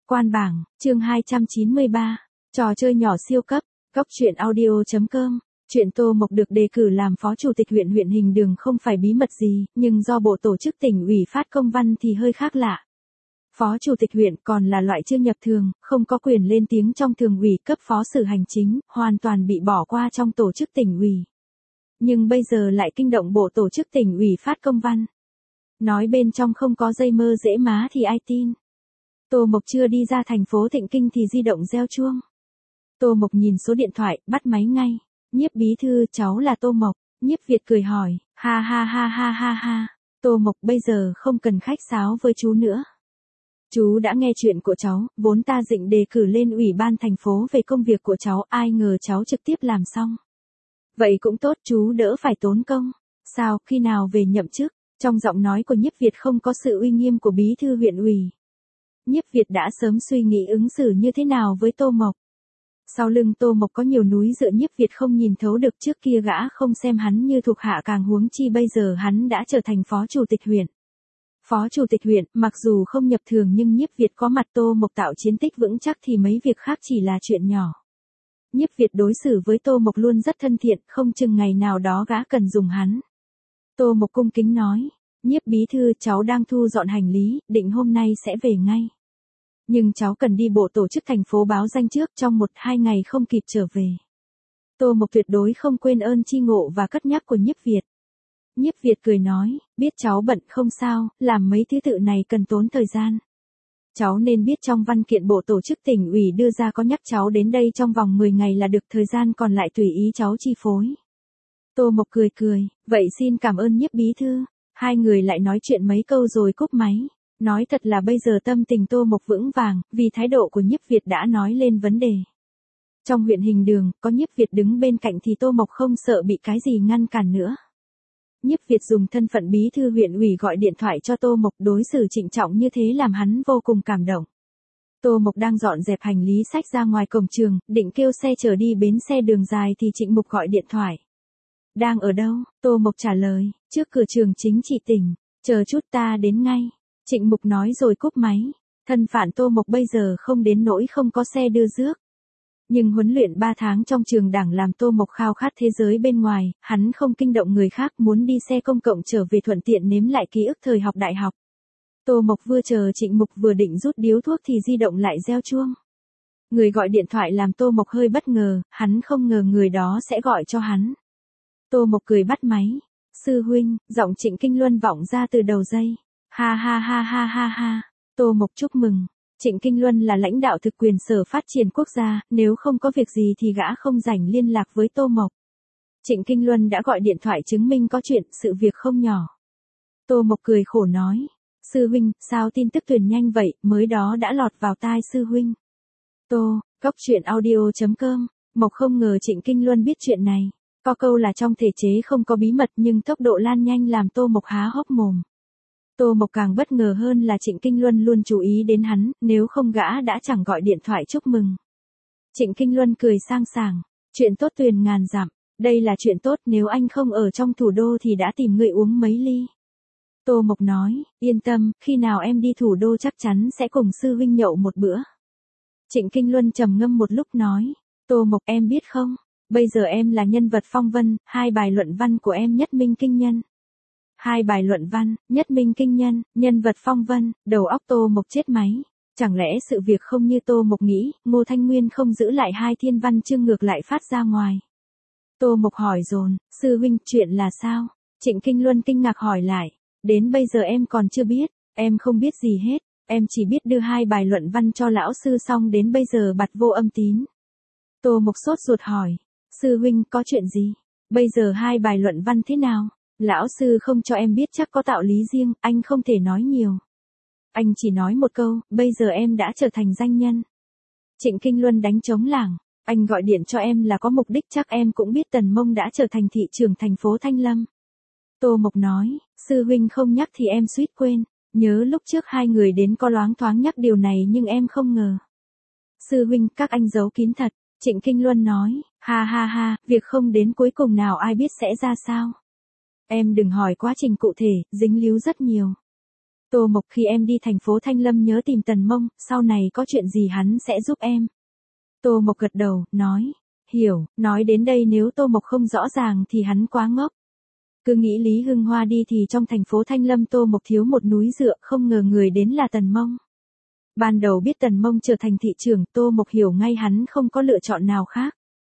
Quan bảng, chương 293. Trò chơi nhỏ siêu cấp. Góc truyện audio.com. Chuyện Tô Mộc được đề cử làm phó chủ tịch huyện huyện Hình Đường không phải bí mật gì, nhưng do bộ tổ chức tỉnh ủy phát công văn thì hơi khác lạ. Phó chủ tịch huyện còn là loại chưa nhập thường, không có quyền lên tiếng trong thường ủy cấp phó xử hành chính, hoàn toàn bị bỏ qua trong tổ chức tỉnh ủy. Nhưng bây giờ lại kinh động bộ tổ chức tỉnh ủy phát công văn. Nói bên trong không có dây mơ dễ má thì ai tin. Tô Mộc chưa đi ra thành phố Thịnh Kinh thì di động reo chuông. Tô Mộc nhìn số điện thoại, bắt máy ngay. Nhiếp bí thư, cháu là Tô Mộc. Nhiếp Việt cười hỏi, ha ha ha ha ha ha. Tô Mộc, bây giờ không cần khách sáo với chú nữa. Chú đã nghe chuyện của cháu, vốn ta định đề cử lên ủy ban thành phố về công việc của cháu, ai ngờ cháu trực tiếp làm xong. Vậy cũng tốt, chú đỡ phải tốn công. Sao, khi nào về nhậm chức? Trong giọng nói của Nhiếp Việt không có sự uy nghiêm của bí thư huyện ủy. Nhiếp Việt đã sớm suy nghĩ ứng xử như thế nào với Tô Mộc. Sau lưng Tô Mộc có nhiều núi dựa, Nhiếp Việt không nhìn thấu được, trước kia gã không xem hắn như thuộc hạ, càng huống chi bây giờ hắn đã trở thành phó chủ tịch huyện. Phó chủ tịch huyện, mặc dù không nhập thường nhưng Nhiếp Việt có mặt Tô Mộc tạo chiến tích vững chắc thì mấy việc khác chỉ là chuyện nhỏ. Nhiếp Việt đối xử với Tô Mộc luôn rất thân thiện, không chừng ngày nào đó gã cần dùng hắn. Tô Mộc cung kính nói, Nhiếp bí thư, cháu đang thu dọn hành lý, định hôm nay sẽ về ngay. Nhưng cháu cần đi bộ tổ chức thành phố báo danh trước, trong 1-2 ngày không kịp trở về. Tô Mộc tuyệt đối không quên ơn chi ngộ và cất nhắc của Nhiếp Việt. Nhiếp Việt cười nói, biết cháu bận không sao, làm mấy thứ tự này cần tốn thời gian. Cháu nên biết trong văn kiện bộ tổ chức tỉnh ủy đưa ra có nhắc cháu đến đây trong vòng 10 ngày là được, thời gian còn lại tùy ý cháu chi phối. Tô Mộc cười cười, vậy xin cảm ơn Nhiếp bí thư. Hai người lại nói chuyện mấy câu rồi cúp máy. Nói thật là bây giờ tâm tình Tô Mộc vững vàng, vì thái độ của Nhiếp Việt đã nói lên vấn đề. Trong huyện Hình Đường, có Nhiếp Việt đứng bên cạnh thì Tô Mộc không sợ bị cái gì ngăn cản nữa. Nhiếp Việt dùng thân phận bí thư huyện ủy gọi điện thoại cho Tô Mộc, đối xử trịnh trọng như thế làm hắn vô cùng cảm động. Tô Mộc đang dọn dẹp hành lý xách ra ngoài cổng trường, định kêu xe chở đi bến xe Đường Dài thì Trịnh Mục gọi điện thoại. Đang ở đâu? Tô Mộc trả lời, trước cửa trường chính trị tỉnh, chờ chút ta đến ngay. Trịnh Mục nói rồi cúp máy. Thân phận Tô Mộc bây giờ không đến nỗi không có xe đưa rước. Nhưng huấn luyện 3 tháng trong trường đảng làm Tô Mộc khao khát thế giới bên ngoài, hắn không kinh động người khác, muốn đi xe công cộng trở về thuận tiện nếm lại ký ức thời học đại học. Tô Mộc vừa chờ Trịnh Mục vừa định rút điếu thuốc thì di động lại reo chuông. Người gọi điện thoại làm Tô Mộc hơi bất ngờ, hắn không ngờ người đó sẽ gọi cho hắn. Tô Mộc cười bắt máy. Sư huynh, giọng Trịnh Kinh Luân vọng ra từ đầu dây. Ha ha ha ha ha ha. Tô Mộc chúc mừng. Trịnh Kinh Luân là lãnh đạo thực quyền Sở Phát triển Quốc gia, nếu không có việc gì thì gã không rảnh liên lạc với Tô Mộc. Trịnh Kinh Luân đã gọi điện thoại chứng minh có chuyện, sự việc không nhỏ. Tô Mộc cười khổ nói. Sư huynh, sao tin tức truyền nhanh vậy, mới đó đã lọt vào tai sư huynh. Tô, góc truyện audio.com. Mộc không ngờ Trịnh Kinh Luân biết chuyện này. Có câu là trong thể chế không có bí mật, nhưng tốc độ lan nhanh làm Tô Mộc há hốc mồm. Tô Mộc càng bất ngờ hơn là Trịnh Kinh Luân luôn chú ý đến hắn, nếu không gã đã chẳng gọi điện thoại chúc mừng. Trịnh Kinh Luân cười sang sảng, chuyện tốt tuyền ngàn dặm, đây là chuyện tốt, nếu anh không ở trong thủ đô thì đã tìm người uống mấy ly. Tô Mộc nói, yên tâm, khi nào em đi thủ đô chắc chắn sẽ cùng sư huynh nhậu một bữa. Trịnh Kinh Luân trầm ngâm một lúc nói, Tô Mộc em biết không, bây giờ em là nhân vật phong vân, 2 bài luận văn của em nhất minh kinh nhân. 2 bài luận văn, nhất minh kinh nhân, nhân vật phong vân, đầu óc Tô Mộc chết máy. Chẳng lẽ sự việc không như Tô Mộc nghĩ, Ngô Thanh Nguyên không giữ lại 2 thiên văn chương ngược lại phát ra ngoài. Tô Mộc hỏi dồn, sư huynh, chuyện là sao? Trịnh Kinh Luân kinh ngạc hỏi lại, đến bây giờ em còn chưa biết, em không biết gì hết, em chỉ biết đưa 2 bài luận văn cho lão sư xong đến bây giờ bặt vô âm tín. Tô Mộc sốt ruột hỏi, sư huynh có chuyện gì? Bây giờ 2 bài luận văn thế nào? Lão sư không cho em biết chắc có đạo lý riêng, anh không thể nói nhiều. Anh chỉ nói một câu, bây giờ em đã trở thành danh nhân. Trịnh Kinh Luân đánh trống lảng, anh gọi điện cho em là có mục đích, chắc em cũng biết Tần Mông đã trở thành thị trưởng thành phố Thanh Lâm. Tô Mộc nói, sư huynh không nhắc thì em suýt quên, nhớ lúc trước 2 người đến có loáng thoáng nhắc điều này nhưng em không ngờ. Sư huynh, các anh giấu kín thật. Trịnh Kinh Luân nói, ha ha ha, việc không đến cuối cùng nào ai biết sẽ ra sao. Em đừng hỏi quá trình cụ thể, dính líu rất nhiều. Tô Mộc khi em đi thành phố Thanh Lâm nhớ tìm Tần Mông, sau này có chuyện gì hắn sẽ giúp em. Tô Mộc gật đầu, nói. Hiểu, nói đến đây nếu Tô Mộc không rõ ràng thì hắn quá ngốc. Cứ nghĩ Lý Hưng Hoa đi thì trong thành phố Thanh Lâm Tô Mộc thiếu một núi dựa, không ngờ người đến là Tần Mông. Ban đầu biết Tần Mông trở thành thị trưởng, Tô Mộc hiểu ngay hắn không có lựa chọn nào khác.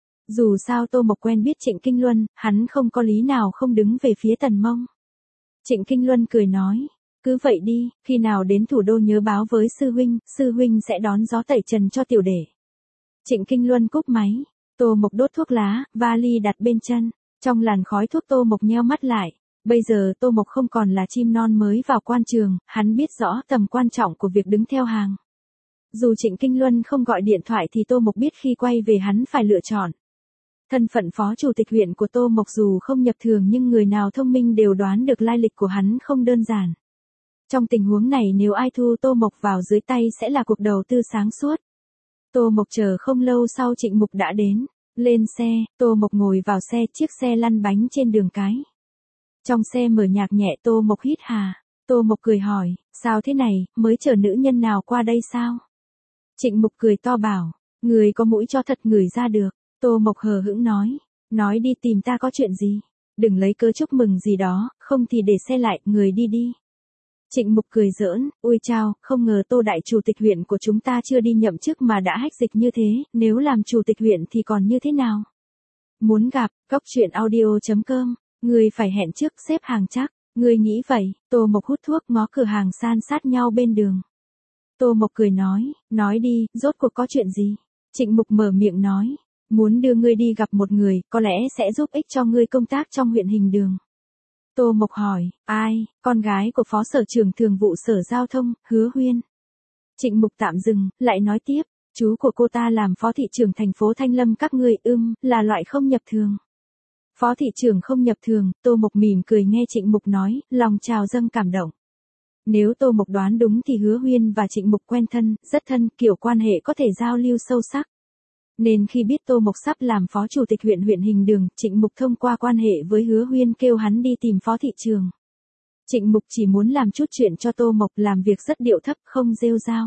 Dù sao Tô Mộc quen biết Trịnh Kinh Luân, hắn không có lý nào không đứng về phía Tần Mông. Trịnh Kinh Luân cười nói, cứ vậy đi, khi nào đến thủ đô nhớ báo với sư huynh sẽ đón gió tẩy trần cho tiểu đệ. Trịnh Kinh Luân cúp máy, Tô Mộc đốt thuốc lá, vali đặt bên chân, trong làn khói thuốc Tô Mộc nheo mắt lại. Bây giờ Tô Mộc không còn là chim non mới vào quan trường, hắn biết rõ tầm quan trọng của việc đứng theo hàng. Dù Trịnh Kinh Luân không gọi điện thoại thì Tô Mộc biết khi quay về hắn phải lựa chọn. Thân phận phó chủ tịch huyện của Tô Mộc dù không nhập thường nhưng người nào thông minh đều đoán được lai lịch của hắn không đơn giản. Trong tình huống này nếu ai thu Tô Mộc vào dưới tay sẽ là cuộc đầu tư sáng suốt. Tô Mộc chờ không lâu sau Trịnh Mục đã đến. Lên xe, Tô Mộc ngồi vào xe, chiếc xe lăn bánh trên đường cái. Trong xe mở nhạc nhẹ Tô Mộc hít hà. Tô Mộc cười hỏi, sao thế này, mới chở nữ nhân nào qua đây sao? Trịnh Mục cười to bảo, người có mũi cho thật ngửi ra được. Tô Mộc hờ hững nói đi tìm ta có chuyện gì? Đừng lấy cớ chúc mừng gì đó, không thì để xe lại, người đi đi. Trịnh Mục cười giỡn, ôi chao, không ngờ Tô đại chủ tịch huyện của chúng ta chưa đi nhậm chức mà đã hách dịch như thế, nếu làm chủ tịch huyện thì còn như thế nào? Muốn gặp, coctruyện.audio.com, người phải hẹn trước xếp hàng chắc, người nghĩ vậy. Tô Mộc hút thuốc ngó cửa hàng san sát nhau bên đường. Tô Mộc cười nói đi, rốt cuộc có chuyện gì? Trịnh Mục mở miệng nói, muốn đưa ngươi đi gặp một người, có lẽ sẽ giúp ích cho ngươi công tác trong huyện Hình Đường. Tô Mộc hỏi, ai? Con gái của phó sở trưởng thường vụ sở giao thông, Hứa Huyên. Trịnh Mục tạm dừng, lại nói tiếp, chú của cô ta làm phó thị trưởng thành phố Thanh Lâm các ngươi, là loại không nhập thường. Phó thị trưởng không nhập thường, Tô Mộc mỉm cười nghe Trịnh Mục nói, lòng trào dâng cảm động. Nếu Tô Mộc đoán đúng thì Hứa Huyên và Trịnh Mục quen thân, rất thân, kiểu quan hệ có thể giao lưu sâu sắc. Nên khi biết Tô Mộc sắp làm phó chủ tịch huyện Hình Đường, Trịnh Mục thông qua quan hệ với Hứa Huyên kêu hắn đi tìm phó thị trưởng. Trịnh Mục chỉ muốn làm chút chuyện cho Tô Mộc, làm việc rất điệu thấp, không rêu rao.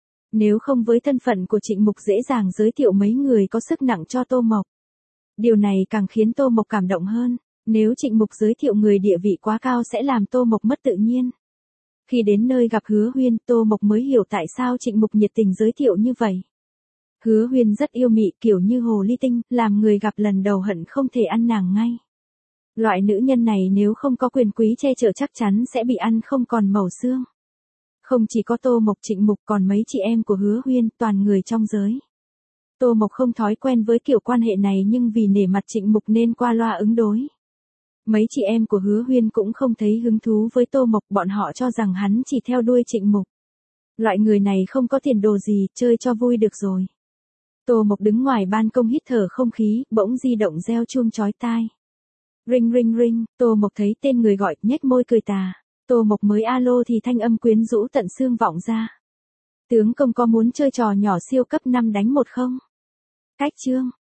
Nếu không với thân phận của Trịnh Mục dễ dàng giới thiệu mấy người có sức nặng cho Tô Mộc. Điều này càng khiến Tô Mộc cảm động hơn, nếu Trịnh Mục giới thiệu người địa vị quá cao sẽ làm Tô Mộc mất tự nhiên. Khi đến nơi gặp Hứa Huyên, Tô Mộc mới hiểu tại sao Trịnh Mục nhiệt tình giới thiệu như vậy. Hứa Huyên rất yêu mị, kiểu như hồ ly tinh, làm người gặp lần đầu hận không thể ăn nàng ngay. Loại nữ nhân này nếu không có quyền quý che chở chắc chắn sẽ bị ăn không còn màu xương. Không chỉ có Tô Mộc, Trịnh Mục còn mấy chị em của Hứa Huyên, toàn người trong giới. Tô Mộc không thói quen với kiểu quan hệ này nhưng vì nể mặt Trịnh Mục nên qua loa ứng đối. Mấy chị em của Hứa Huyên cũng không thấy hứng thú với Tô Mộc, bọn họ cho rằng hắn chỉ theo đuôi Trịnh Mục. Loại người này không có tiền đồ gì, chơi cho vui được rồi. Tô Mộc đứng ngoài ban công hít thở không khí, bỗng di động reo chuông chói tai. Ring ring ring, Tô Mộc thấy tên người gọi, nhếch môi cười tà. Tô Mộc mới alo thì thanh âm quyến rũ tận xương vọng ra. Tướng công có muốn chơi trò nhỏ siêu cấp 5 đánh 1 không? Cách chương